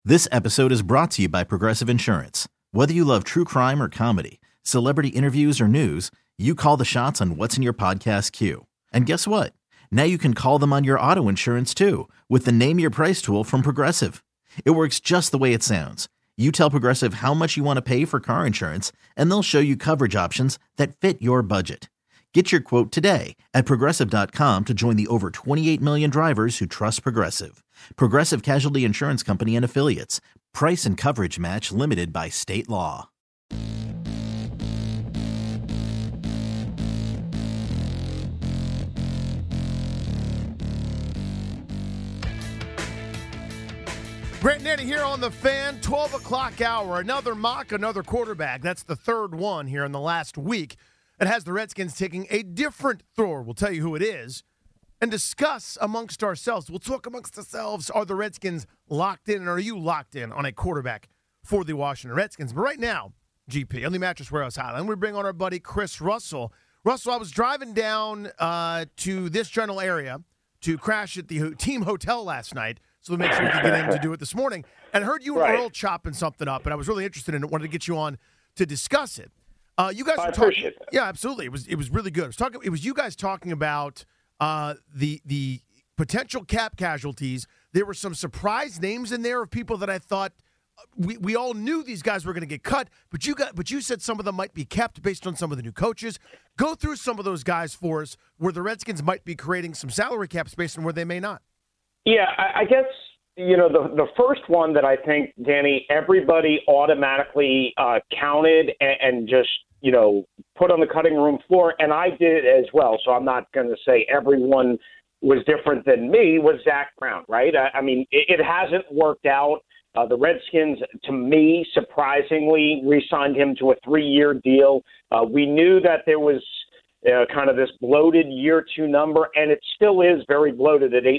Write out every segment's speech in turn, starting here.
This episode is brought to you by Progressive Insurance. Whether you love true crime or comedy, celebrity interviews or news, you call the shots on what's in your podcast queue. And guess what? Now you can call them on your auto insurance too with the Name Your Price tool from Progressive. It works just the way it sounds. You tell Progressive how much you want to pay for car insurance, and they'll show you coverage options that fit your budget. Get your quote today at Progressive.com to join the over 28 million drivers who trust Progressive. Progressive Casualty Insurance Company and Affiliates. Price and coverage match limited by state law. Grant Nanny here on The Fan, 12 o'clock hour. Another mock, another quarterback. That's the third one here in the last week. It has the Redskins taking a different thrower. We'll tell you who it is and discuss amongst ourselves. We'll talk amongst ourselves. Are the Redskins locked in, and are you locked in on a quarterback for the Washington Redskins? But right now, GP, on the Mattress Warehouse Hotline, we bring on our buddy Chris Russell. Russell, I was driving down to this general area to crash at the team hotel last night, so to make sure we could get in to do it this morning, and heard you and Earl chopping something up, and I was really interested in it. Wanted to get you on to discuss it. You guys were talking. Yeah, absolutely. It was really good. It was you guys talking about the potential cap casualties. There were some surprise names in there of people that I thought we all knew these guys were going to get cut, but you said some of them might be kept based on some of the new coaches. Go through some of those guys for us, where the Redskins might be creating some salary cap space and where they may not. Yeah, I guess, the first one that I think, Danny, everybody automatically counted and just, put on the cutting room floor, and I did as well, so I'm not going to say everyone was different than me, was Zach Brown, right? I mean, it hasn't worked out. The Redskins, to me, surprisingly, re-signed him to a 3-year deal. We knew that there was kind of this bloated year 2 number, and it still is very bloated at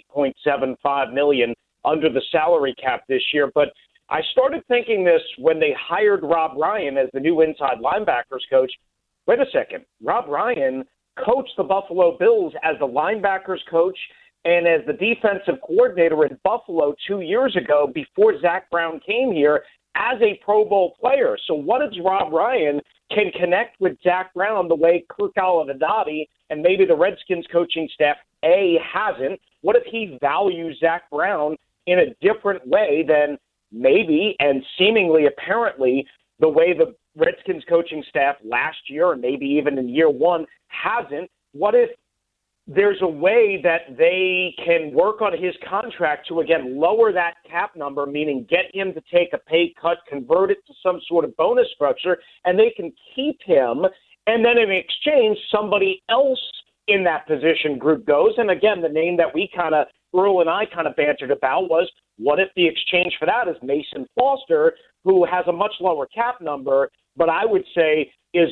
$8.75 million under the salary cap this year. But I started thinking this when they hired Rob Ryan as the new inside linebackers coach. Wait a second. Rob Ryan coached the Buffalo Bills as the linebackers coach and as the defensive coordinator in Buffalo 2 years ago before Zach Brown came here as a Pro Bowl player. So what if Rob Ryan can connect with Zach Brown the way Kirk Alinadadi and maybe the Redskins coaching staff, hasn't? What if he values Zach Brown in a different way than maybe and seemingly apparently the way the Redskins coaching staff last year and maybe even in year 1 hasn't? What if there's a way that they can work on his contract to, again, lower that cap number, meaning get him to take a pay cut, convert it to some sort of bonus structure, and they can keep him, and then in exchange, somebody else in that position group goes. And again, the name that Earl and I bantered about was, what if the exchange for that is Mason Foster, who has a much lower cap number, but I would say is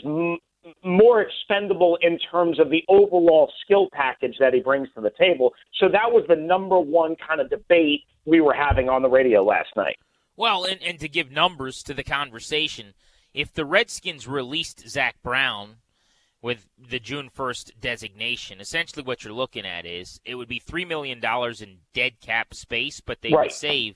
more expendable in terms of the overall skill package that he brings to the table. So that was the number one kind of debate we were having on the radio last night. Well, and to give numbers to the conversation, if the Redskins released Zach Brown with the June 1st designation, essentially what you're looking at is it would be $3 million in dead cap space, but they would save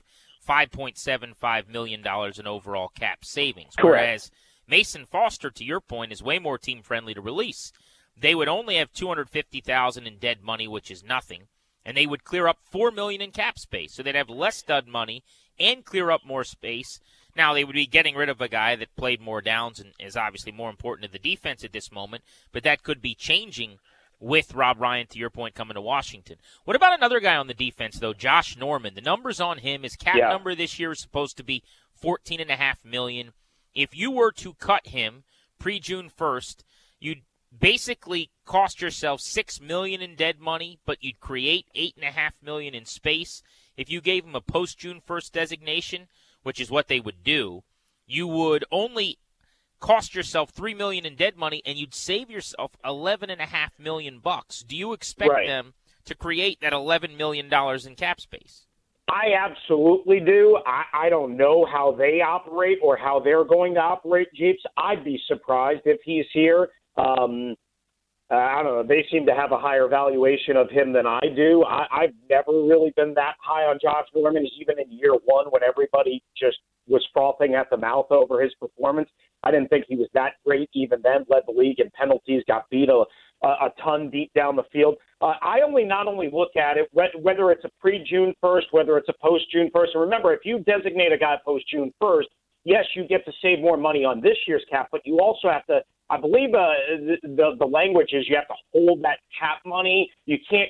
$5.75 million in overall cap savings. Correct. Whereas Mason Foster, to your point, is way more team-friendly to release. They would only have $250,000 in dead money, which is nothing, and they would clear up $4 million in cap space. So they'd have less stud money and clear up more space. Now, they would be getting rid of a guy that played more downs and is obviously more important to the defense at this moment, but that could be changing with Rob Ryan, to your point, coming to Washington. What about another guy on the defense, though, Josh Norman? The numbers on him, his cap number this year is supposed to be $14.5 million. If you were to cut him pre-June 1st, you'd basically cost yourself $6 million in dead money, but you'd create $8.5 million in space. If you gave him a post-June 1st designation, which is what they would do, you would only cost yourself $3 million in dead money, and you'd save yourself $11.5 million. Do you expect them to create that $11 million in cap space? I absolutely do. I don't know how they operate or how they're going to operate, Jeeps. I'd be surprised if he's here. I don't know, they seem to have a higher valuation of him than I do. I've never really been that high on Josh Norman, even in year one when everybody just was frothing at the mouth over his performance. I didn't think he was that great even then, led the league in penalties, got beat a ton deep down the field. I not only look at it, whether it's a pre-June 1st, whether it's a post-June 1st. And remember, if you designate a guy post-June 1st, yes, you get to save more money on this year's cap, but you also have to, I believe the language is you have to hold that cap money. You can't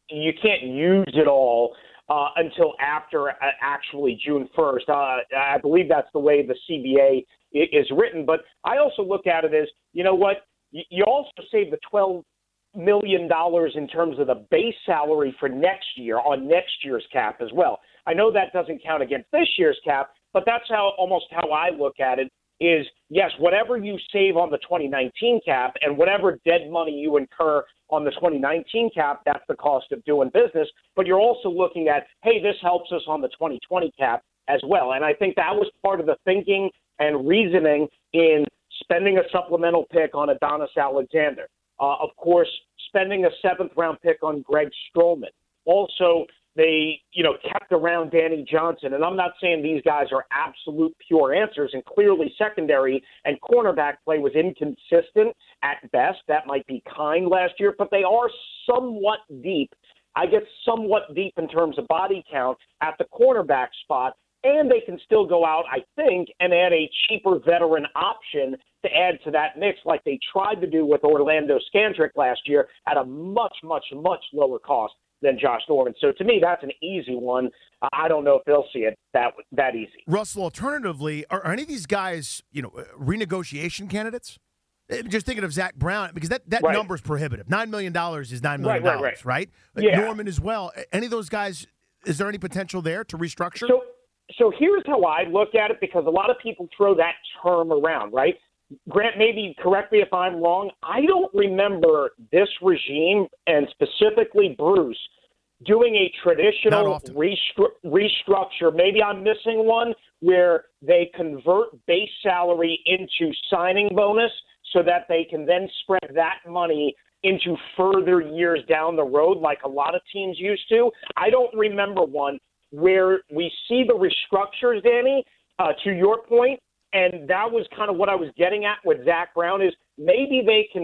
use it all until after actually June 1st. I believe that's the way the CBA is written. But I also look at it as, you know what, you also save the $12 million in terms of the base salary for next year on next year's cap as well. I know that doesn't count against this year's cap, but that's almost how I look at it is, yes, whatever you save on the 2019 cap and whatever dead money you incur on the 2019 cap, that's the cost of doing business. But you're also looking at, hey, this helps us on the 2020 cap as well. And I think that was part of the thinking and reasoning in spending a supplemental pick on Adonis Alexander. Of course, spending a seventh-round pick on Greg Stroman. Also, they, kept around Danny Johnson. And I'm not saying these guys are absolute pure answers. And clearly secondary and cornerback play was inconsistent at best. That might be kind last year, but they are somewhat deep. I get somewhat deep in terms of body count at the cornerback spot. And they can still go out, I think, and add a cheaper veteran option to add to that mix like they tried to do with Orlando Scandrick last year at a much, much, much lower cost than Josh Norman. So to me, that's an easy one. I don't know if they'll see it that easy. Russell, alternatively, are any of these guys, renegotiation candidates? Just thinking of Zach Brown, because that right. number is prohibitive. $9 million is $9 million, right? Yeah. Norman as well. Any of those guys, is there any potential there to restructure? So here's how I look at it, because a lot of people throw that term around, right? Grant, maybe correct me if I'm wrong. I don't remember this regime, and specifically Bruce, doing a traditional restructure. Maybe I'm missing one where they convert base salary into signing bonus so that they can then spread that money into further years down the road like a lot of teams used to. I don't remember one where we see the restructures, Danny, to your point, and that was kind of what I was getting at with Zach Brown, is maybe they can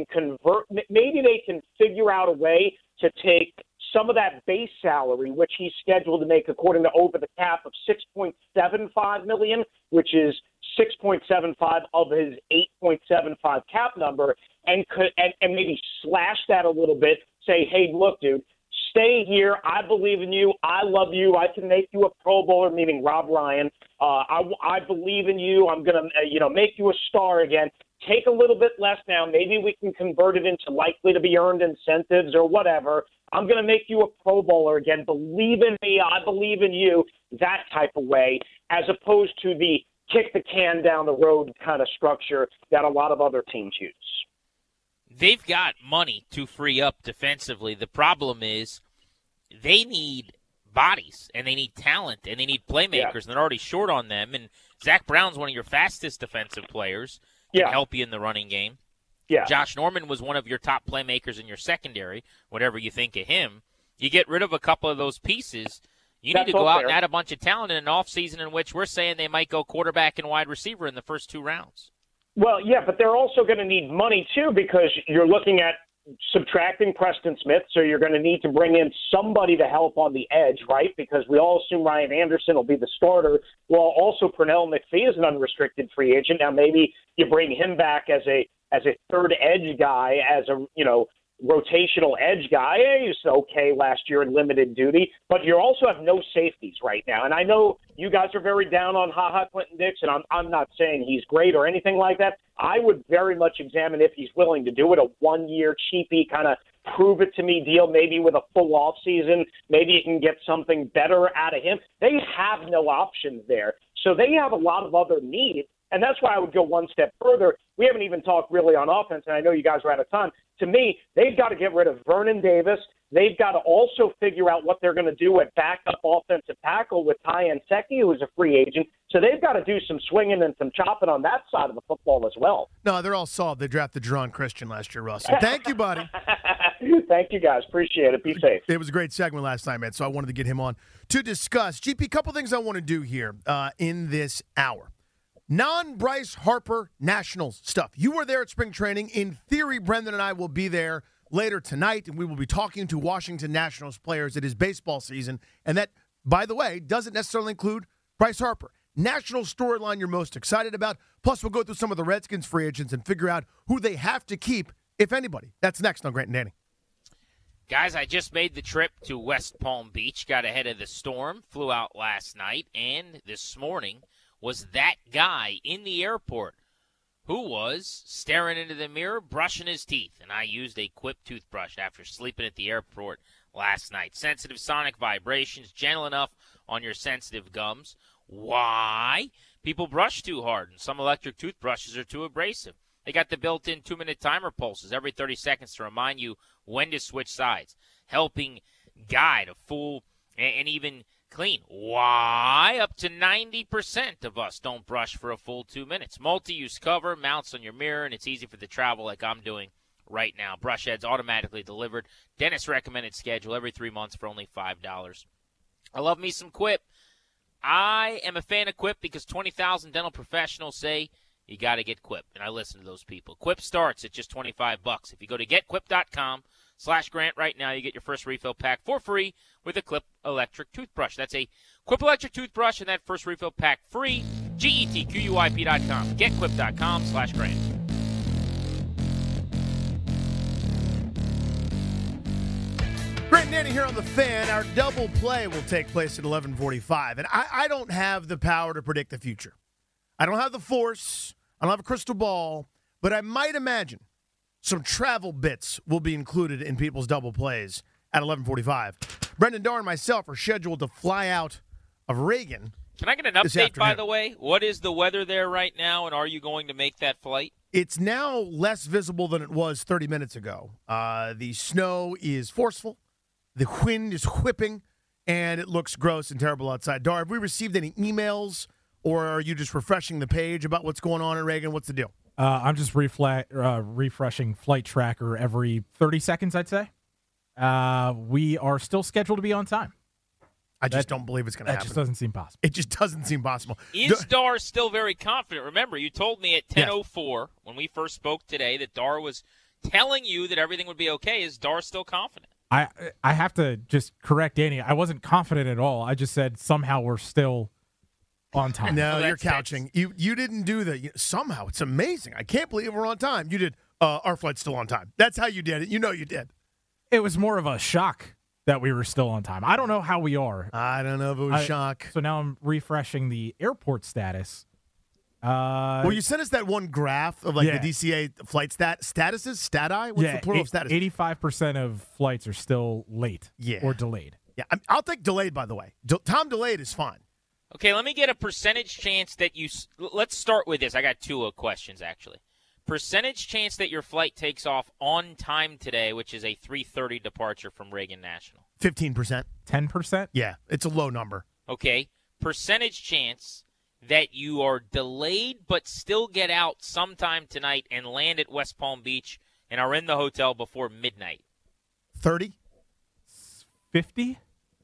figure out a way to take some of that base salary, which he's scheduled to make according to Over the Cap of $6.75 million, which is 6.75 of his 8.75 cap number, and maybe slash that a little bit, say, hey, look, dude, stay here. I believe in you. I love you. I can make you a Pro Bowler, meaning Rob Ryan. I believe in you. I'm going to, make you a star again. Take a little bit less now. Maybe we can convert it into likely to be earned incentives or whatever. I'm going to make you a Pro Bowler again. Believe in me. I believe in you. That type of way, as opposed to the kick the can down the road kind of structure that a lot of other teams use. They've got money to free up defensively. The problem is they need bodies, and they need talent, and they need playmakers, and they're already short on them. And Zach Brown's one of your fastest defensive players. Can help you in the running game. Yeah. Josh Norman was one of your top playmakers in your secondary, whatever you think of him. You get rid of a couple of those pieces, you need to go out and add a bunch of talent in an offseason in which we're saying they might go quarterback and wide receiver in the first 2 rounds. Well, yeah, but they're also going to need money, too, because you're looking at subtracting Preston Smith, so you're going to need to bring in somebody to help on the edge, right? Because we all assume Ryan Anderson will be the starter. Well, also Pernell McPhee is an unrestricted free agent. Now maybe you bring him back as a third edge guy, as a rotational edge guy. He was okay last year in limited duty, but you also have no safeties right now. And I know you guys are very down on Clinton Dix, and I'm not saying he's great or anything like that. I would very much examine if he's willing to do it, a 1-year cheapy kind of prove-it-to-me deal, maybe with a full off season. Maybe you can get something better out of him. They have no options there. So they have a lot of other needs, and that's why I would go one step further. We haven't even talked really on offense, and I know you guys are out of time. To me, they've got to get rid of Vernon Davis. They've got to also figure out what they're going to do at backup offensive tackle with Ty Anseki, who is a free agent. So they've got to do some swinging and some chopping on that side of the football as well. No, they're all solved. They drafted Jerron Christian last year, Russell. Thank you, buddy. Thank you, guys. Appreciate it. Be safe. It was a great segment last time, man, so I wanted to get him on to discuss. GP, a couple things I want to do here in this hour. Non-Bryce Harper Nationals stuff. You were there at spring training. In theory, Brendan and I will be there later tonight, and we will be talking to Washington Nationals players. It is baseball season, and that, by the way, doesn't necessarily include Bryce Harper. National storyline you're most excited about. Plus, we'll go through some of the Redskins free agents and figure out who they have to keep, if anybody. That's next on Grant and Danny. Guys, I just made the trip to West Palm Beach, got ahead of the storm, flew out last night, and this morning was that guy in the airport who was staring into the mirror, brushing his teeth. And I used a Quip toothbrush after sleeping at the airport last night. Sensitive sonic vibrations, gentle enough on your sensitive gums. Why? People brush too hard, and some electric toothbrushes are too abrasive. They got the built-in 2-minute timer pulses every 30 seconds to remind you when to switch sides, helping guide a full and even clean. Why? Up to 90% of us don't brush for a full 2 minutes. Multi-use cover, mounts on your mirror, and it's easy for the travel like I'm doing right now. Brush heads automatically delivered. Dentist recommended schedule every 3 months for only $5. I love me some Quip. I am a fan of Quip because 20,000 dental professionals say you got to get Quip, and I listen to those people. Quip starts at just $25. If you go to getquip.com/Grant right now, you get your first refill pack for free with a Quip electric toothbrush. That's a Quip electric toothbrush and that first refill pack free. GetQuip.com. Getquip.com/Grant. Grant and Danny here on The Fan. Our double play will take place at 11:45. And I don't have the power to predict the future. I don't have the force. I don't have a crystal ball. But I might imagine some travel bits will be included in people's double plays at 11:45. Brendan Darr and myself are scheduled to fly out of Reagan. Can I get an update, by the way? What is the weather there right now, and are you going to make that flight? It's now less visible than it was 30 minutes ago. The snow is forceful. The wind is whipping, and it looks gross and terrible outside. Dar, have we received any emails, or are you just refreshing the page about what's going on in Reagan? What's the deal? I'm just refreshing Flight Tracker every 30 seconds, I'd say. We are still scheduled to be on time. I just don't believe it's going to happen. That just doesn't seem possible. It just doesn't seem possible. Is Dar still very confident? Remember, you told me at 10:04 when we first spoke today that Dar was telling you that everything would be okay. Is Dar still confident? I have to just correct Danny. I wasn't confident at all. I just said somehow we're still on time. No, you're couching. You didn't do that. Somehow. It's amazing. I can't believe we're on time. You did. Our flight's still on time. That's how you did it. You know you did. It was more of a shock that we were still on time. I don't know how we are. I don't know if it was shock. So now I'm refreshing the airport status. Well, you sent us that one graph of the DCA flight statuses, stati. What's the plural of status? 85% of flights are still late or delayed. Yeah, I'll take delayed. By the way, Tom delayed is fine. Okay, let me get a percentage chance that you. Let's start with this. I got two questions actually. Percentage chance that your flight takes off on time today, which is a 3:30 departure from Reagan National. 15%. 10%. Yeah, it's a low number. Okay, percentage chance that you are delayed but still get out sometime tonight and land at West Palm Beach and are in the hotel before midnight. 30? 50?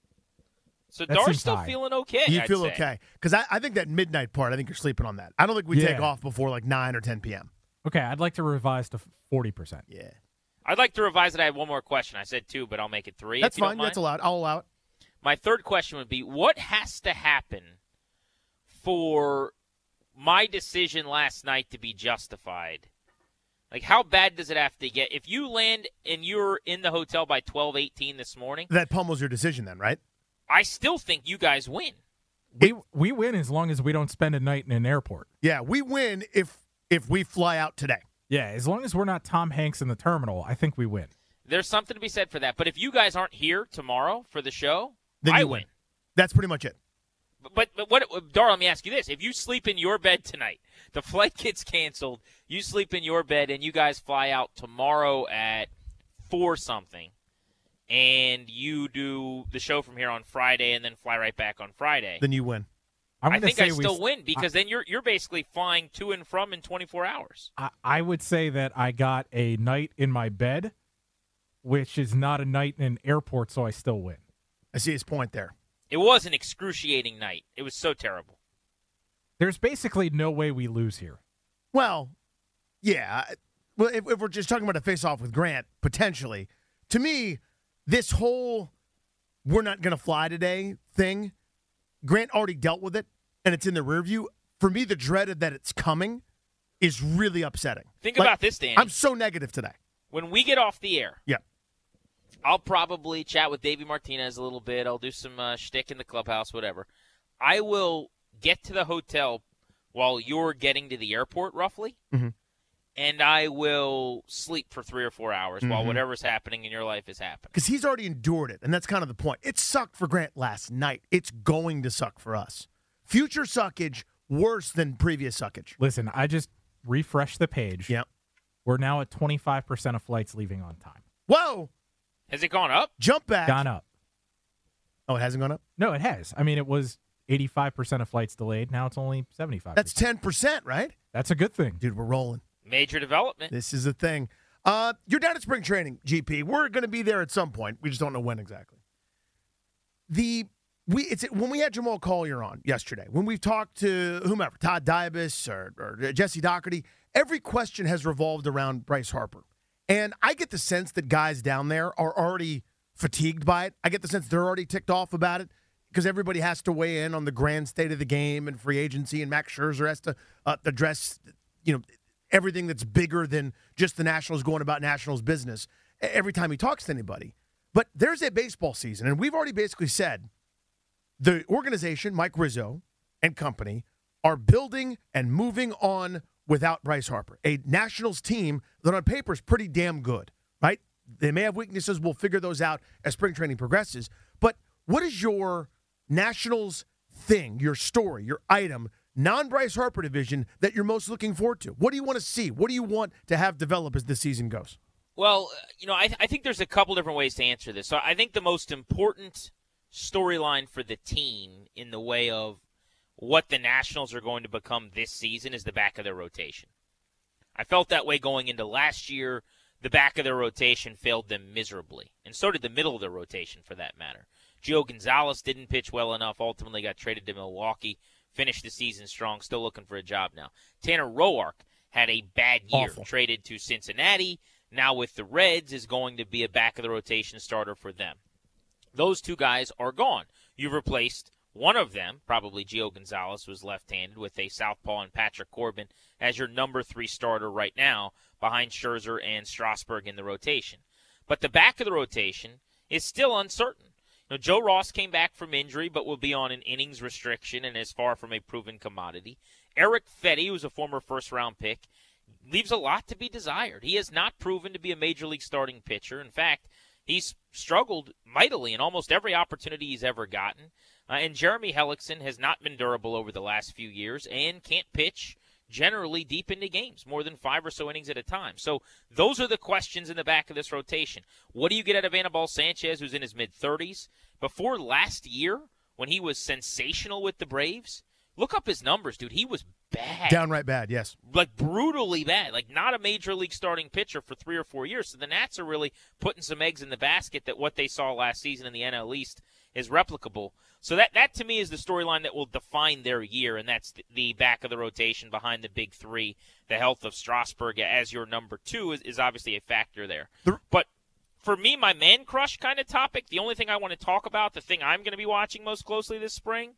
So Dar's still feeling okay. You feel okay. Because I think that midnight part, I think you're sleeping on that. I don't think we take off before like 9 or 10 p.m. Okay, I'd like to revise to 40%. Yeah. I'd like to revise it. I have one more question. I said 2, but I'll make it 3. That's fine. That's allowed. I'll allow it. My third question would be, what has to happen for my decision last night to be justified? Like, how bad does it have to get? If you land and you're in the hotel by 12:18 this morning. That pummels your decision then, right? I still think you guys win. We win as long as we don't spend a night in an airport. Yeah, we win if we fly out today. Yeah, as long as we're not Tom Hanks in the terminal, I think we win. There's something to be said for that. But if you guys aren't here tomorrow for the show, then I win. That's pretty much it. But what, Dar, let me ask you this. If you sleep in your bed tonight, the flight gets canceled, you sleep in your bed, and you guys fly out tomorrow at 4-something, and you do the show from here on Friday and then fly right back on Friday. Then you win. I think I still win because then you're basically flying to and from in 24 hours. I would say that I got a night in my bed, which is not a night in an airport, so I still win. I see his point there. It was an excruciating night. It was so terrible. There's basically no way we lose here. Well, yeah. Well, if we're just talking about a face-off with Grant, potentially, to me, this whole we're not going to fly today thing, Grant already dealt with it, and it's in the rear view. For me, the dread of that it's coming is really upsetting. Think about this, Danny. I'm so negative today. When we get off the air, yeah, I'll probably chat with Davey Martinez a little bit. I'll do some shtick in the clubhouse, whatever. I will get to the hotel while you're getting to the airport, roughly, and I will sleep for 3 or 4 hours while whatever's happening in your life is happening. Because he's already endured it, and that's kind of the point. It sucked for Grant last night. It's going to suck for us. Future suckage worse than previous suckage. Listen, I just refreshed the page. Yep. We're now at 25% of flights leaving on time. Whoa! Has it gone up? Jump back. Gone up. Oh, it hasn't gone up? No, it has. I mean, it was 85% of flights delayed. Now it's only 75%. That's 10%, right? That's a good thing. Dude, we're rolling. Major development. This is a thing. You're down at spring training, GP. We're going to be there at some point. We just don't know when exactly. When we had Jamal Collier on yesterday, when we've talked to whomever, Todd Diabus or Jesse Doherty, every question has revolved around Bryce Harper. And I get the sense that guys down there are already fatigued by it. I get the sense they're already ticked off about it because everybody has to weigh in on the grand state of the game and free agency, and Max Scherzer has to address, everything that's bigger than just the Nationals going about Nationals business every time he talks to anybody. But there's a baseball season, and we've already basically said the organization, Mike Rizzo and company, are building and moving on without Bryce Harper, a Nationals team that on paper is pretty damn good, right? They may have weaknesses. We'll figure those out as spring training progresses. But what is your Nationals thing, your story, your item, non-Bryce Harper division that you're most looking forward to? What do you want to see? What do you want to have develop as the season goes? Well, I think there's a couple different ways to answer this. So I think the most important storyline for the team in the way of what the Nationals are going to become this season is the back of their rotation. I felt that way going into last year. The back of their rotation failed them miserably, and so did the middle of their rotation for that matter. Gio Gonzalez didn't pitch well enough, ultimately got traded to Milwaukee, finished the season strong, still looking for a job now. Tanner Roark had a bad year, traded to Cincinnati, now with the Reds is going to be a back-of-the-rotation starter for them. Those two guys are gone. You've replaced one of them, probably Gio Gonzalez, who's left-handed, with a southpaw and Patrick Corbin as your number 3 starter right now behind Scherzer and Strasburg in the rotation. But the back of the rotation is still uncertain. Joe Ross came back from injury but will be on an innings restriction and is far from a proven commodity. Eric Fedde, who's a former first-round pick, leaves a lot to be desired. He has not proven to be a major league starting pitcher. In fact, he's struggled mightily in almost every opportunity he's ever gotten. And Jeremy Hellickson has not been durable over the last few years and can't pitch generally deep into games, more than 5 or so innings at a time. So those are the questions in the back of this rotation. What do you get out of Anibal Sanchez, who's in his mid-30s? Before last year, when he was sensational with the Braves, look up his numbers, dude. He was bad. Downright bad, yes. Like brutally bad. Like not a major league starting pitcher for 3 or 4 years. So the Nats are really putting some eggs in the basket that what they saw last season in the NL East is replicable. So that to me is the storyline that will define their year, and that's the back of the rotation behind the big 3. The health of Strasburg as your number 2 is obviously a factor there. But for me, my man crush kind of topic, the only thing I want to talk about, the thing I'm going to be watching most closely this spring,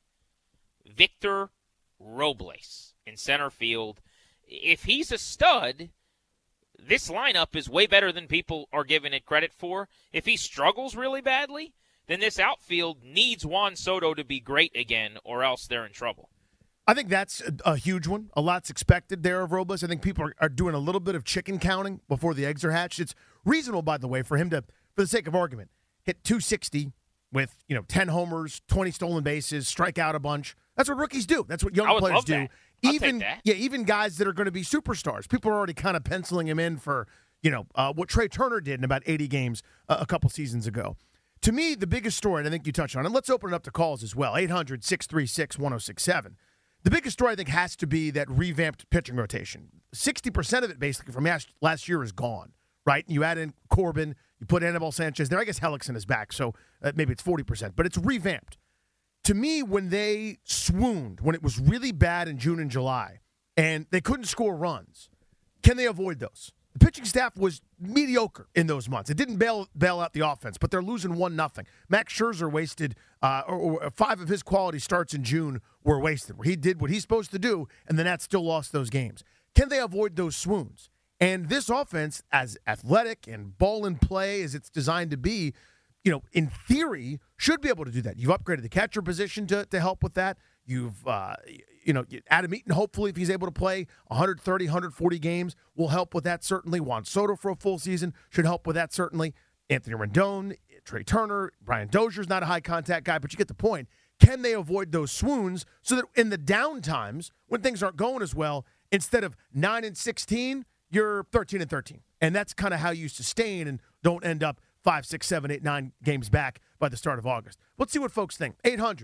Victor Robles in center field. If he's a stud, this lineup is way better than people are giving it credit for. If he struggles really badly, then this outfield needs Juan Soto to be great again, or else they're in trouble. I think that's a huge one. A lot's expected there of Robles. I think people are doing a little bit of chicken counting before the eggs are hatched. It's reasonable, by the way, for him to, for the sake of argument, hit 260 with 10 homers, 20 stolen bases, strike out a bunch. That's what rookies do. That's what young players do. Even guys that are going to be superstars. People are already kind of penciling him in for what Trey Turner did in about 80 games a couple seasons ago. To me, the biggest story, and I think you touched on it, let's open it up to calls as well, 800-636-1067. The biggest story, I think, has to be that revamped pitching rotation. 60% of it, basically, from last year is gone, right? You add in Corbin, you put Anibal Sanchez there. I guess Hellickson is back, so maybe it's 40%, but it's revamped. To me, when they swooned, when it was really bad in June and July, and they couldn't score runs, can they avoid those? The pitching staff was mediocre in those months. It didn't bail out the offense, but they're losing 1-0. Max Scherzer wasted, or 5 of his quality starts in June were wasted, where he did what he's supposed to do, and the Nats still lost those games. Can they avoid those swoons? And this offense, as athletic and ball in play as it's designed to be, in theory, should be able to do that. You've upgraded the catcher position to help with that. You've, Adam Eaton, hopefully, if he's able to play 130, 140 games, will help with that, certainly. Juan Soto for a full season should help with that, certainly. Anthony Rendon, Trey Turner, Brian Dozier's not a high-contact guy, but you get the point. Can they avoid those swoons so that in the down times, when things aren't going as well, instead of 9-16, you're 13-13? And that's kind of how you sustain and don't end up 5, 6, 7, 8, 9 games back by the start of August. Let's see what folks think.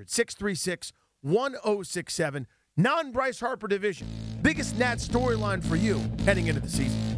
800-636-1067. Non-Bryce Harper division. Biggest Nats storyline for you heading into the season.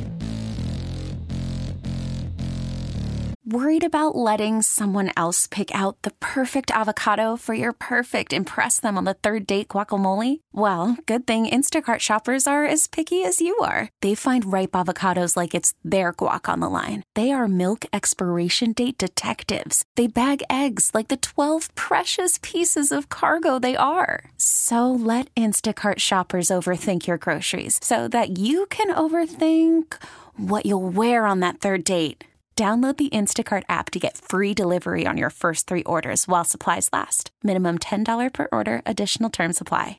Worried about letting someone else pick out the perfect avocado for your perfect impress them on the third date guacamole? Well, good thing Instacart shoppers are as picky as you are. They find ripe avocados like it's their guac on the line. They are milk expiration date detectives. They bag eggs like the 12 precious pieces of cargo they are. So let Instacart shoppers overthink your groceries so that you can overthink what you'll wear on that third date. Download the Instacart app to get free delivery on your first 3 orders while supplies last. Minimum $10 per order. Additional terms apply.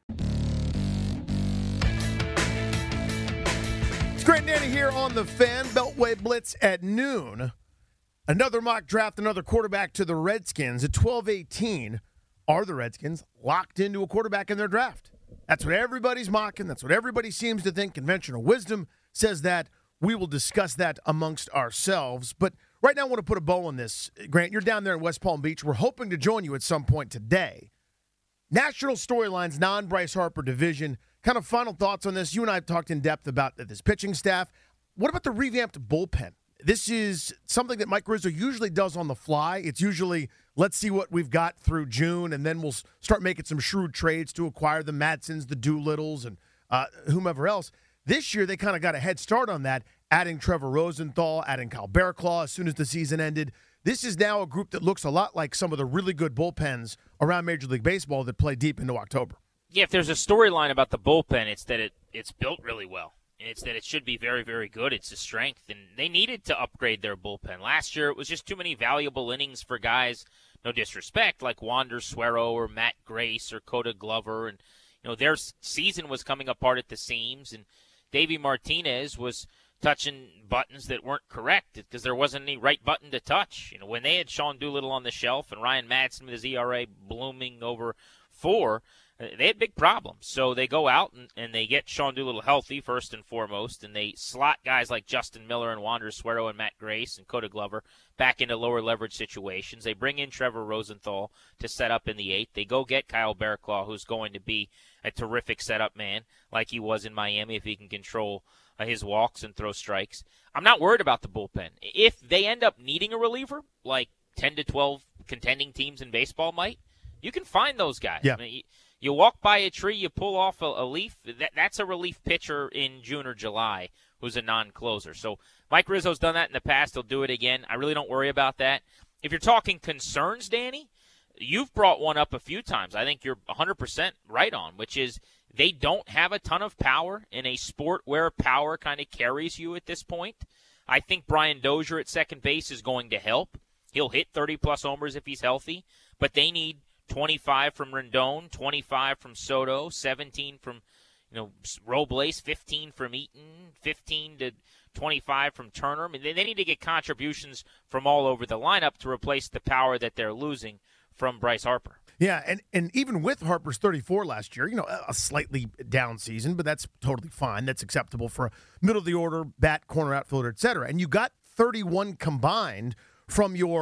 It's Grant Danny here on the Fan. Beltway Blitz at noon. Another mock draft, another quarterback to the Redskins. At 12:18, are the Redskins locked into a quarterback in their draft? That's what everybody's mocking. That's what everybody seems to think. Conventional wisdom says that. We will discuss that amongst ourselves. But right now I want to put a bow on this. Grant, you're down there in West Palm Beach. We're hoping to join you at some point today. National storylines, non-Bryce Harper division. Kind of final thoughts on this. You and I have talked in depth about this pitching staff. What about the revamped bullpen? This is something that Mike Rizzo usually does on the fly. It's usually, let's see what we've got through June, and then we'll start making some shrewd trades to acquire the Madsons, the Doolittles, and whomever else. This year, they kind of got a head start on that, adding Trevor Rosenthal, adding Kyle Barraclough as soon as the season ended. This is now a group that looks a lot like some of the really good bullpens around Major League Baseball that play deep into October. Yeah, if there's a storyline about the bullpen, it's that it's built really well. It's that it should be very, very good. It's a strength, and they needed to upgrade their bullpen. Last year, it was just too many valuable innings for guys, no disrespect, like Wander Suero or Matt Grace or Coda Glover. And, their season was coming apart at the seams, and Davey Martinez was touching buttons that weren't correct because there wasn't any right button to touch. When they had Sean Doolittle on the shelf and Ryan Madson with his ERA blooming over 4, they had big problems. So they go out and they get Sean Doolittle healthy first and foremost, and they slot guys like Justin Miller and Wander Suero and Matt Grace and Coda Glover back into lower leverage situations. They bring in Trevor Rosenthal to set up in the 8th. They go get Kyle Barraclough, who's going to be a terrific setup man like he was in Miami if he can control his walks and throw strikes. I'm not worried about the bullpen. If they end up needing a reliever, like 10 to 12 contending teams in baseball might, you can find those guys. Yeah. I mean, you walk by a tree, you pull off a leaf, that's a relief pitcher in June or July who's a non-closer. So Mike Rizzo's done that in the past. He'll do it again. I really don't worry about that. If you're talking concerns, Danny, you've brought one up a few times. I think you're 100% right on, which is they don't have a ton of power in a sport where power kind of carries you at this point. I think Brian Dozier at second base is going to help. He'll hit 30-plus homers if he's healthy, but they need 25 from Rendon, 25 from Soto, 17 from Robles, 15 from Eaton, 15 to 25 from Turner. I mean, they need to get contributions from all over the lineup to replace the power that they're losing from Bryce Harper. Yeah, and even with Harper's 34 last year, a slightly down season, but that's totally fine. That's acceptable for a middle-of-the-order bat, corner outfielder, et cetera. And you got 31 combined from your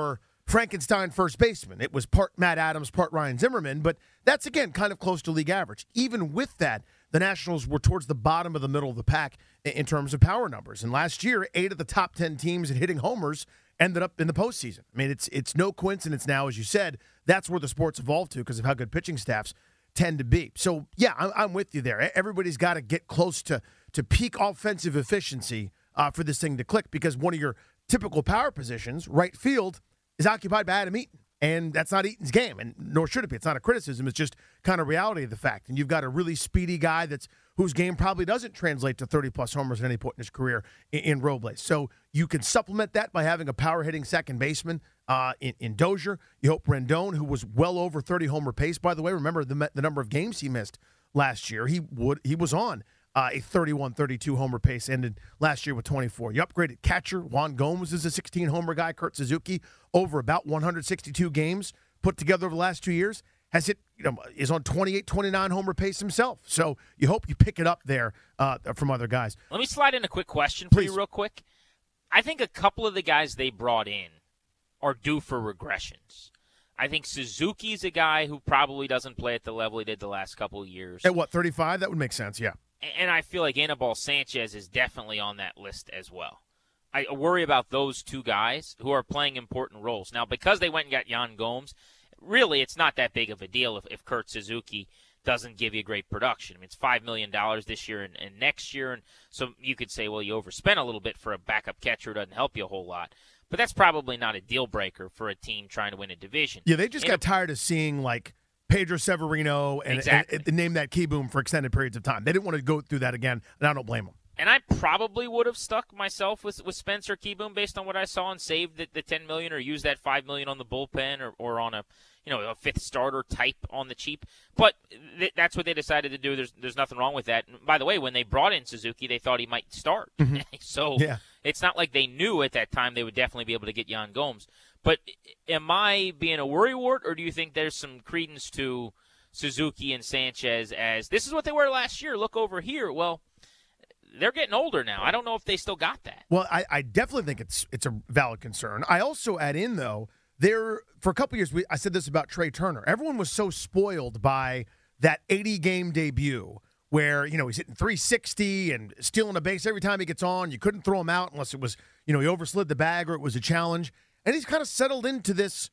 Frankenstein first baseman. It was part Matt Adams, part Ryan Zimmerman, but that's, again, kind of close to league average. Even with that, the Nationals were towards the bottom of the middle of the pack in terms of power numbers. And last year, 8 of the top 10 teams at hitting homers ended up in the postseason. I mean, it's no coincidence now, as you said, that's where the sport's evolved to because of how good pitching staffs tend to be. So, yeah, I'm with you there. Everybody's got to get close to peak offensive efficiency for this thing to click because one of your typical power positions, right field, is occupied by Adam Eaton. And that's not Eaton's game, and nor should it be. It's not a criticism. It's just kind of reality of the fact. And you've got a really speedy guy whose game probably doesn't translate to 30-plus homers at any point in his career in Robles. So you can supplement that by having a power-hitting second baseman in Dozier. You hope Rendon, who was well over 30-homer pace, by the way. Remember the number of games he missed last year. He was on a 31, 32-homer pace, ended last year with 24. You upgraded catcher. Juan Gomes is a 16-homer guy. Kurt Suzuki, over about 162 games put together over the last 2 years, has hit, is on 28, 29-homer pace himself. So you hope you pick it up there from other guys. Let me slide in a quick question for Please. you real quick. I think a couple of the guys they brought in are due for regressions. I think Suzuki's a guy who probably doesn't play at the level he did the last couple of years. At what, 35? That would make sense, yeah. And I feel like Anibal Sanchez is definitely on that list as well. I worry about those two guys who are playing important roles. Now, because they went and got Yan Gomes, really it's not that big of a deal if Kurt Suzuki doesn't give you great production. I mean, it's $5 million this year and next year, and so you could say, well, you overspent a little bit for a backup catcher who doesn't help you a whole lot. But that's probably not a deal breaker for a team trying to win a division. Yeah, they just got tired of seeing, like, Pedro Severino and name that key boom for extended periods of time. They didn't want to go through that again, and I don't blame them. And I probably would have stuck myself with Spencer Keyboom based on what I saw and saved the $10 million or used that $5 million on the bullpen or on a fifth starter type on the cheap. But that's what they decided to do. There's nothing wrong with that. And by the way, when they brought in Suzuki, they thought he might start. Mm-hmm. So It's not like they knew at that time they would definitely be able to get Yan Gomes. But am I being a worrywart, or do you think there's some credence to Suzuki and Sanchez as this is what they were last year? Look over here. Well, they're getting older now. I don't know if they still got that. Well, I definitely think it's a valid concern. I also add in, though, for a couple years, I said this about Trey Turner. Everyone was so spoiled by that 80-game debut where, he's hitting 360 and stealing a base every time he gets on. You couldn't throw him out unless it was, he overslid the bag or it was a challenge. And he's kind of settled into this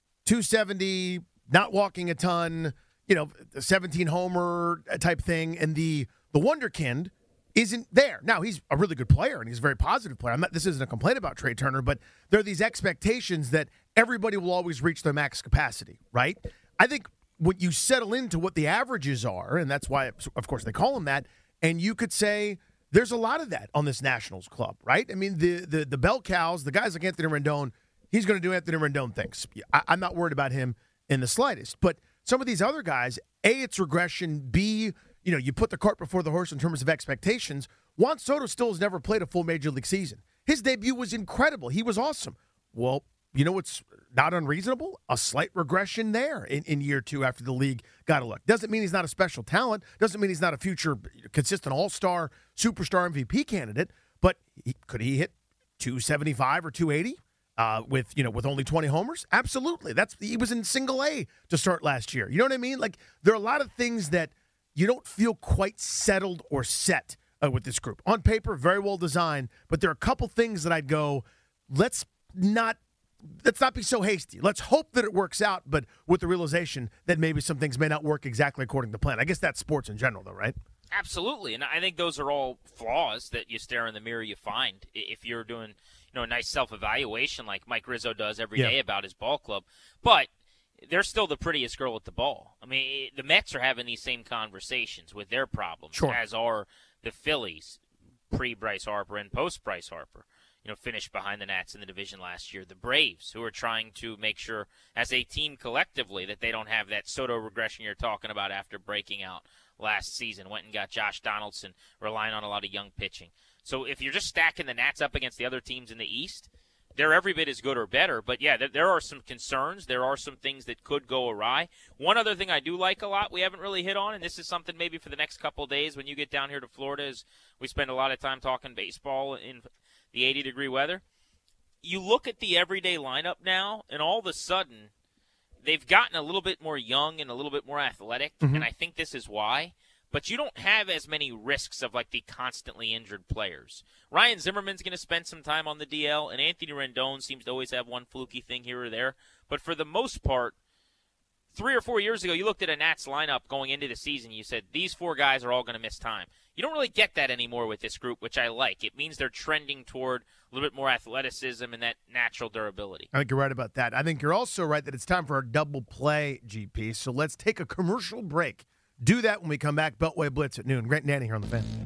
270, not walking a ton, 17-homer type thing. And the wonderkind isn't there. Now, he's a really good player, and he's a very positive player. This isn't a complaint about Trey Turner, but there are these expectations that everybody will always reach their max capacity, right? I think when you settle into what the averages are, and that's why, of course, they call them that, and you could say there's a lot of that on this Nationals club, right? I mean, the bell cows, the guys like Anthony Rendon, he's going to do Anthony Rendon things. I'm not worried about him in the slightest. But some of these other guys, A, it's regression, B, you put the cart before the horse in terms of expectations. Juan Soto still has never played a full Major League season. His debut was incredible. He was awesome. Well, you know what's not unreasonable? A slight regression there in year two after the league got a look. Doesn't mean he's not a special talent. Doesn't mean he's not a future consistent all-star, superstar MVP candidate. But could he hit 275 or 280 with only 20 homers? Absolutely. He was in single A to start last year. You know what I mean? Like, there are a lot of things that you don't feel quite settled or set with this group. On paper, very well designed, but there are a couple things that I'd go, let's not be so hasty. Let's hope that it works out, but with the realization that maybe some things may not work exactly according to plan. I guess that's sports in general, though, right? Absolutely, and I think those are all flaws that you stare in the mirror, you find if you're doing a nice self-evaluation like Mike Rizzo does every day about his ball club. But they're still the prettiest girl with the ball. I mean, the Mets are having these same conversations with their problems, as are the Phillies, pre-Bryce Harper and post-Bryce Harper. Finished behind the Nats in the division last year. The Braves, who are trying to make sure as a team collectively that they don't have that Soto regression you're talking about after breaking out last season. Went and got Josh Donaldson, relying on a lot of young pitching. So if you're just stacking the Nats up against the other teams in the East, they're every bit as good or better. But, yeah, there are some concerns. There are some things that could go awry. One other thing I do like a lot we haven't really hit on, and this is something maybe for the next couple of days when you get down here to Florida, is we spend a lot of time talking baseball in the 80-degree weather. you look at the everyday lineup now, and all of a sudden, they've gotten a little bit more young and a little bit more athletic, and I think this is why. But you don't have as many risks of, like, the constantly injured players. Ryan Zimmerman's going to spend some time on the DL, and Anthony Rendon seems to always have one fluky thing here or there. But for the most part, 3 or 4 years ago, you looked at a Nats lineup going into the season, you said, these 4 guys are all going to miss time. You don't really get that anymore with this group, which I like. It means they're trending toward a little bit more athleticism and that natural durability. I think you're right about that. I think you're also right that it's time for our double play, GP. So let's take a commercial break. Do that when we come back. Beltway Blitz at noon. Grant and Danny here on the Fan.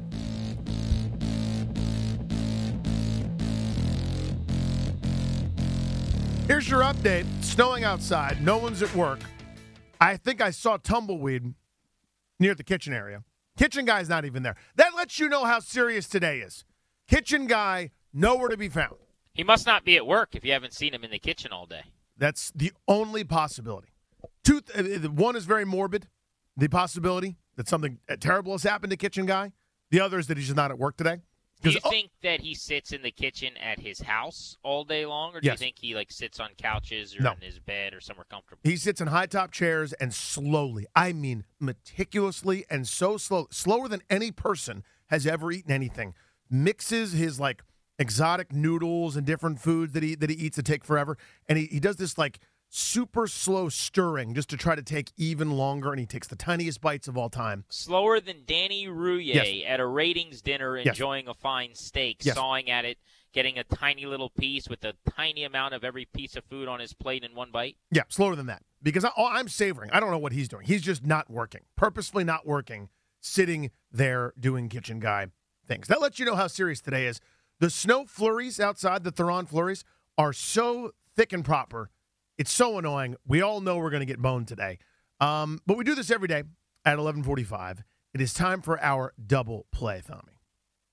Here's your update. It's snowing outside. No one's at work. I think I saw tumbleweed near the kitchen area. Kitchen guy's not even there. That lets you know how serious today is. Kitchen guy, nowhere to be found. He must not be at work if you haven't seen him in the kitchen all day. That's the only possibility. One is very morbid, the possibility that something terrible has happened to kitchen guy. The other is that he's just not at work today. Do you think that he sits in the kitchen at his house all day long, or do you think he sits on couches or in his bed or somewhere comfortable? He sits in high-top chairs and slowly, I mean meticulously and so slower than any person has ever eaten anything, mixes his exotic noodles and different foods that he eats that take forever, and he does this super slow stirring just to try to take even longer, and he takes the tiniest bites of all time. Slower than Danny Rouillet at a ratings dinner enjoying a fine steak, sawing at it, getting a tiny little piece with a tiny amount of every piece of food on his plate in one bite? Yeah, slower than that. Because I'm savoring. I don't know what he's doing. He's just not working, purposefully not working, sitting there doing kitchen guy things. That lets you know how serious today is. The snow flurries outside, the Theron flurries, are so thick and proper. It's so annoying. We all know we're going to get boned today. But we do this every day at 11:45. It is time for our double play, Tommy.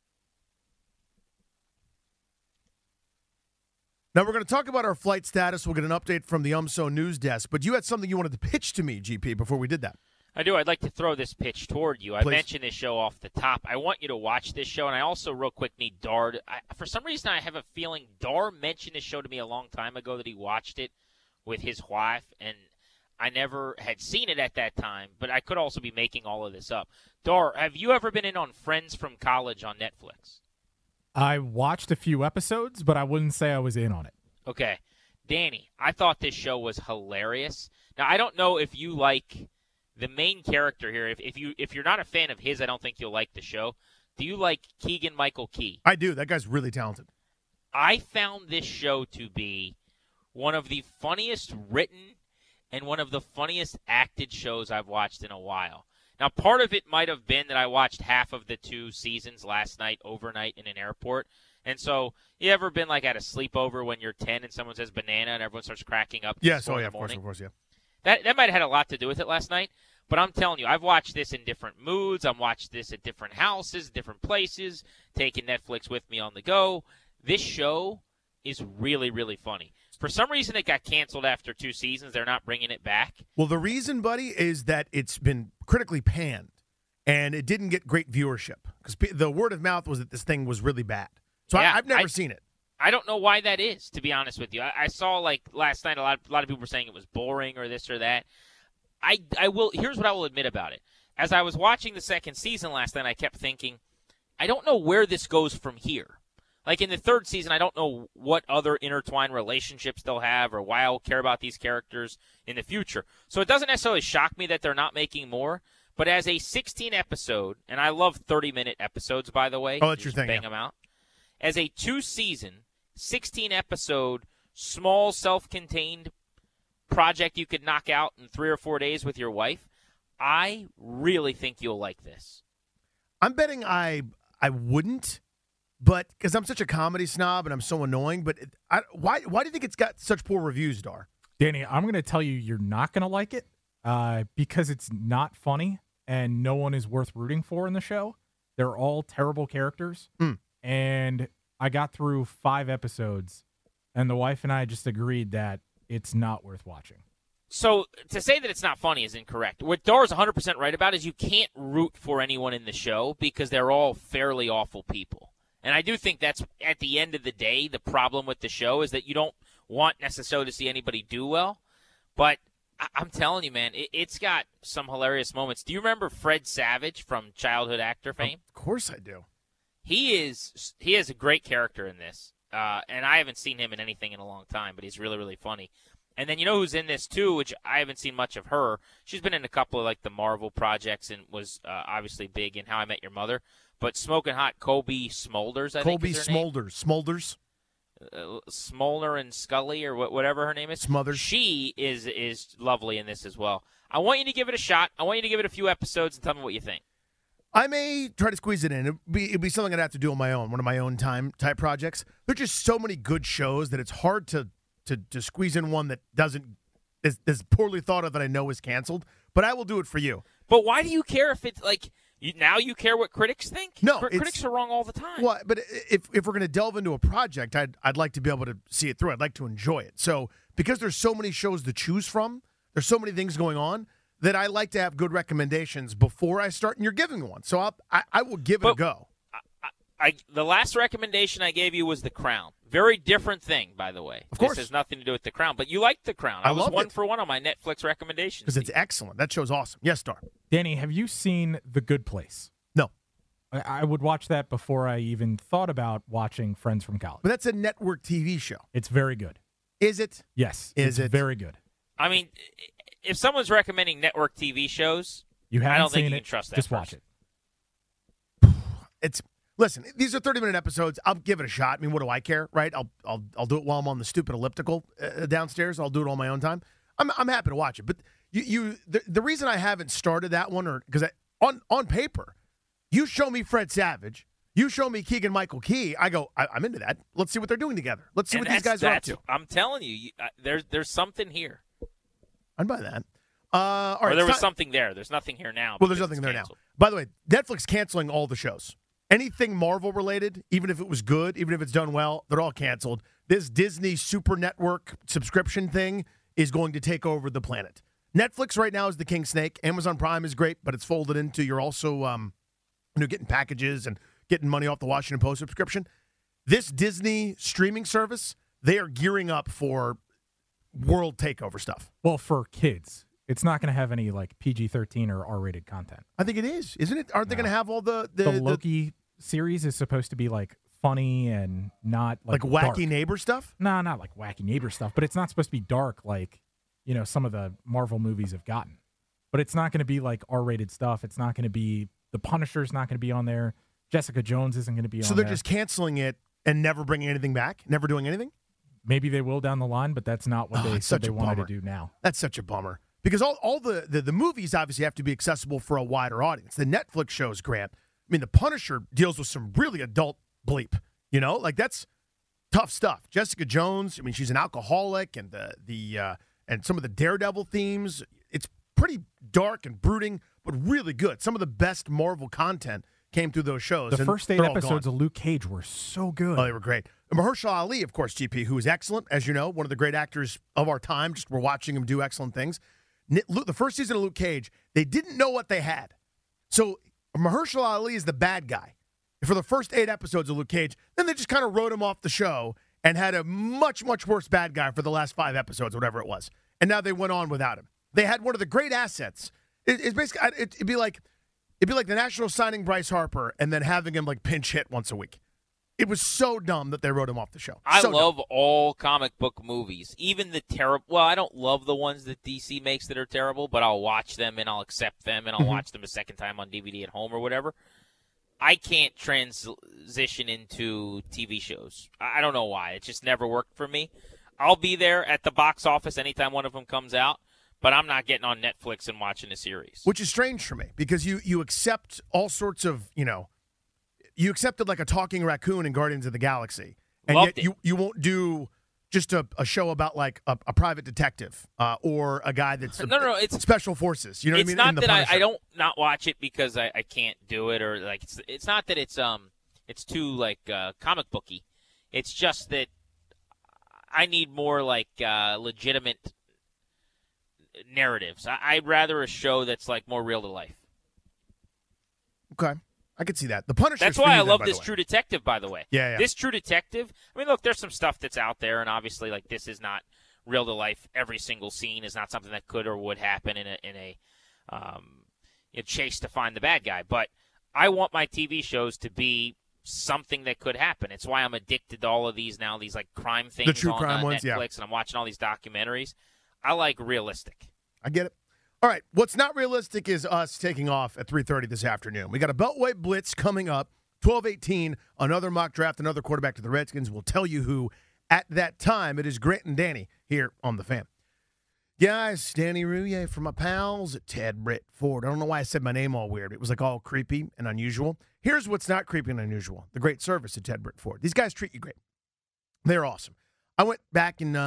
Now, we're going to talk about our flight status. We'll get an update from the UMSO news desk. But you had something you wanted to pitch to me, GP, before we did that. I do. I'd like to throw this pitch toward you. Please. I mentioned this show off the top. I want you to watch this show, and I also real quick need Dar. For some reason, I have a feeling Dar mentioned this show to me a long time ago that he watched it with his wife, and I never had seen it at that time, but I could also be making all of this up. Dar, have you ever been in on Friends from College on Netflix? I watched a few episodes, but I wouldn't say I was in on it. Okay. Danny, I thought this show was hilarious. Now, I don't know if you like the main character here. If you're not a fan of his, I don't think you'll like the show. Do you like Keegan-Michael Key? I do. That guy's really talented. I found this show to be one of the funniest written and one of the funniest acted shows I've watched in a while. Now, part of it might have been that I watched half of the 2 seasons last night overnight in an airport. And so, you ever been at a sleepover when you're 10 and someone says banana and everyone starts cracking up? Yes, of course, yeah. That might have had a lot to do with it last night. But I'm telling you, I've watched this in different moods. I've watched this at different houses, different places, taking Netflix with me on the go. This show is really, really funny. For some reason, it got canceled after 2 seasons. They're not bringing it back. Well, the reason, buddy, is that it's been critically panned, and it didn't get great viewership. Because the word of mouth was that this thing was really bad. So yeah, I've never seen it. I don't know why that is, to be honest with you. I saw, last night, a lot of people were saying it was boring or this or that. Here's what I will admit about it. As I was watching the second season last night, I kept thinking, I don't know where this goes from here. In the 3rd season, I don't know what other intertwined relationships they'll have or why I'll care about these characters in the future. So it doesn't necessarily shock me that they're not making more. But as a 16-episode, and I love 30-minute episodes, by the way. Oh, that's your thing. Bang them out. As a 2-season, 16-episode, small, self-contained project you could knock out in 3 or 4 days with your wife, I really think you'll like this. I'm betting I wouldn't. But because I'm such a comedy snob and I'm so annoying, but why do you think it's got such poor reviews, Dar? Danny, I'm going to tell you you're not going to like it because it's not funny and no one is worth rooting for in the show. They're all terrible characters. And I got through 5 episodes, and the wife and I just agreed that it's not worth watching. So to say that it's not funny is incorrect. What Dar's 100% right about is you can't root for anyone in the show because they're all fairly awful people. And I do think that's, at the end of the day, the problem with the show is that you don't want necessarily to see anybody do well. But I'm telling you, man, it's got some hilarious moments. Do you remember Fred Savage from childhood actor fame? Of course I do. He is a great character in this. And I haven't seen him in anything in a long time, but he's really, really funny. And then you know who's in this too, which I haven't seen much of her. She's been in a couple of like the Marvel projects and was obviously big in How I Met Your Mother. But smoking hot, Kobe Smulders, I think is her name. Smulders. Smolner and Scully or whatever her name is. Smothers. She is lovely in this as well. I want you to give it a shot. I want you to give it a few episodes and tell me what you think. I may try to squeeze it in. It'd be something I'd have to do on my own, one of my own time type projects. There's just so many good shows that it's hard to squeeze in one that is poorly thought of that I know is canceled. But I will do it for you. But why do you care if it's like now you care what critics think? No, critics are wrong all the time. Well, but if we're going to delve into a project, I'd like to be able to see it through. I'd like to enjoy it. So because there's so many shows to choose from, there's so many things going on that I like to have good recommendations before I start. And you're giving me one, so I will give it a go. The last recommendation I gave you was The Crown. Very different thing, by the way. Of course. This has nothing to do with The Crown, but you liked The Crown. I was 1 for 1 on my Netflix recommendations. Because it's excellent. That show's awesome. Yes, Star. Danny, have you seen The Good Place? No. I would watch that before I even thought about watching Friends from College. But that's a network TV show. It's very good. Is it? Yes. Is it? Very good. I mean, if someone's recommending network TV shows, I don't think you can trust that Just person. watch it. Listen, these are 30-minute episodes. I'll give it a shot. I mean, what do I care, right? I'll do it while I'm on the stupid elliptical downstairs. I'll do it on my own time. I'm happy to watch it. But the reason I haven't started that one, or because on paper, you show me Fred Savage, you show me Keegan-Michael Key, I go, I'm into that. Let's see what they're doing together. Let's see what these guys are up to. I'm telling you, there's something here. I'd buy that. All right, or there was something there. There's nothing here now. Well, there's nothing there now. By the way, Netflix canceling all the shows. Anything Marvel-related, even if it was good, even if it's done well, they're all canceled. This Disney Super Network subscription thing is going to take over the planet. Netflix right now is the king snake. Amazon Prime is great, but it's folded into you're also getting packages and getting money off the Washington Post subscription. This Disney streaming service, they are gearing up for world takeover stuff. Well, for kids. It's not going to have any like PG-13 or R-rated content. I think it is, isn't it? Aren't they going to have all the Loki series is supposed to be like funny and not like wacky dark. neighbor stuff? No, not like wacky neighbor stuff, but it's not supposed to be dark like, some of the Marvel movies have gotten. But it's not going to be like R-rated stuff. It's not going to be The Punisher's not going to be on there. Jessica Jones isn't going to be on there. So they're just canceling it and never bringing anything back? Never doing anything? Maybe they will down the line, but that's not what they said they wanted to do now. That's such a bummer. Because all the movies obviously have to be accessible for a wider audience. The Netflix shows, Grant, I mean, The Punisher deals with some really adult bleep. That's tough stuff. Jessica Jones, I mean, she's an alcoholic, and and some of the Daredevil themes. It's pretty dark and brooding, but really good. Some of the best Marvel content came through those shows. The first 8 episodes of Luke Cage were so good. Oh, they were great. Mahershala Ali, of course, GP, who is excellent, as you know, one of the great actors of our time. Just we're watching him do excellent things. The first season of Luke Cage, they didn't know what they had. So Mahershala Ali is the bad guy for the first 8 episodes of Luke Cage. Then they just kind of wrote him off the show and had a much, much worse bad guy for the last 5 episodes, whatever it was. And now they went on without him. They had one of the great assets. It's basically it'd be like the Nationals signing Bryce Harper and then having him like pinch hit once a week. It was so dumb that they wrote him off the show. I love all comic book movies, even the terrible. Well, I don't love the ones that DC makes that are terrible, but I'll watch them and I'll accept them and I'll watch them a second time on DVD at home or whatever. I can't transition into TV shows. I don't know why. It just never worked for me. I'll be there at the box office anytime one of them comes out, but I'm not getting on Netflix and watching a series. Which is strange for me because you accept all sorts of, you accepted like a talking raccoon in Guardians of the Galaxy. And Loved yet you won't do just a show about like a private detective or a guy that's it's special forces. You know what I mean? It's not that I don't not watch it because I can't do it or like it's not that it's too like comic booky. It's just that I need more like legitimate narratives. I'd rather a show that's like more real to life. Okay. I could see that. The Punisher. That's why I love this True Detective, by the way. Yeah. This True Detective, I mean, look, there's some stuff that's out there, and obviously, like, this is not real to life. Every single scene is not something that could or would happen in a chase to find the bad guy. But I want my TV shows to be something that could happen. It's why I'm addicted to all of these now, these like crime things the true on crime ones, Netflix, and I'm watching all these documentaries. I like realistic. I get it. All right, what's not realistic is us taking off at 3:30 this afternoon. We got a Beltway Blitz coming up, 12:18, another mock draft, another quarterback to the Redskins. We'll tell you who at that time. It is Grant and Danny here on The Fan. Guys, Danny Rouillet from my pals at Ted Britt Ford. I don't know why I said my name all weird. It was like all creepy and unusual. Here's what's not creepy and unusual. The great service at Ted Britt Ford. These guys treat you great. They're awesome. I went back in,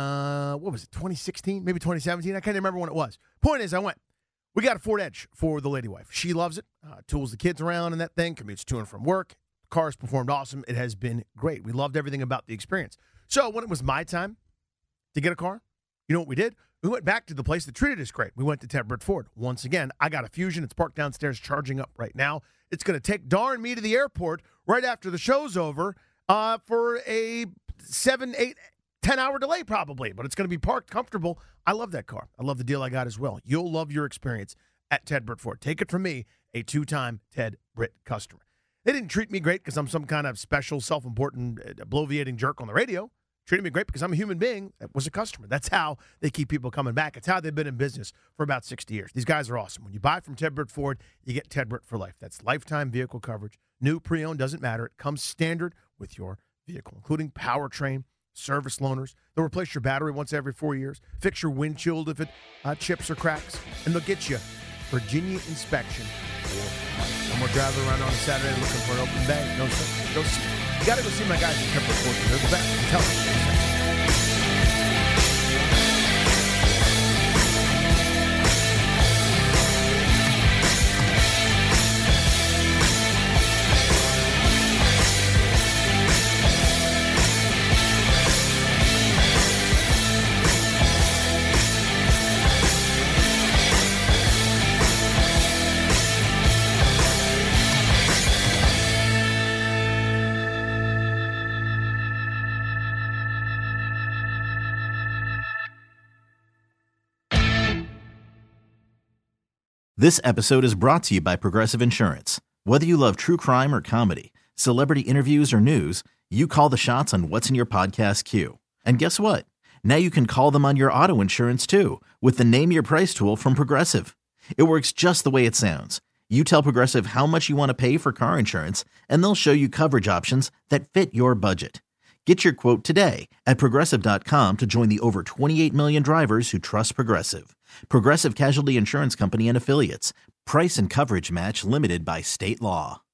2016? Maybe 2017? I can't remember when it was. Point is, I went. We got a Ford Edge for the lady wife. She loves it. Tools the kids around and that thing. Commutes to and from work. Cars performed awesome. It has been great. We loved everything about the experience. So when it was my time to get a car, you know what we did? We went back to the place that treated us great. We went to Ted Britt Ford. Once again, I got a Fusion. It's parked downstairs charging up right now. It's going to take Dar and me to the airport right after the show's over for a 7, 8, 10-hour delay probably, but it's going to be parked comfortable. I love that car. I love the deal I got as well. You'll love your experience at Ted Britt Ford. Take it from me, a 2-time Ted Britt customer. They didn't treat me great because I'm some kind of special, self-important, bloviating jerk on the radio. Treated me great because I'm a human being that was a customer. That's how they keep people coming back. It's how they've been in business for about 60 years. These guys are awesome. When you buy from Ted Britt Ford, you get Ted Britt for life. That's lifetime vehicle coverage. New, pre-owned, doesn't matter. It comes standard with your vehicle, including powertrain, service loaners. They'll replace your battery once every 4 years, fix your windshield if it chips or cracks, and they'll get you Virginia inspection for life. No more driving around on a Saturday looking for an open bay. No, sir. Go see. You got to go see my guys at Ted Britt Ford. They're the best. Tell them. This episode is brought to you by Progressive Insurance. Whether you love true crime or comedy, celebrity interviews or news, you call the shots on what's in your podcast queue. And guess what? Now you can call them on your auto insurance too with the Name Your Price tool from Progressive. It works just the way it sounds. You tell Progressive how much you want to pay for car insurance, and they'll show you coverage options that fit your budget. Get your quote today at Progressive.com to join the over 28 million drivers who trust Progressive. Progressive Casualty Insurance Company and Affiliates. Price and coverage match limited by state law.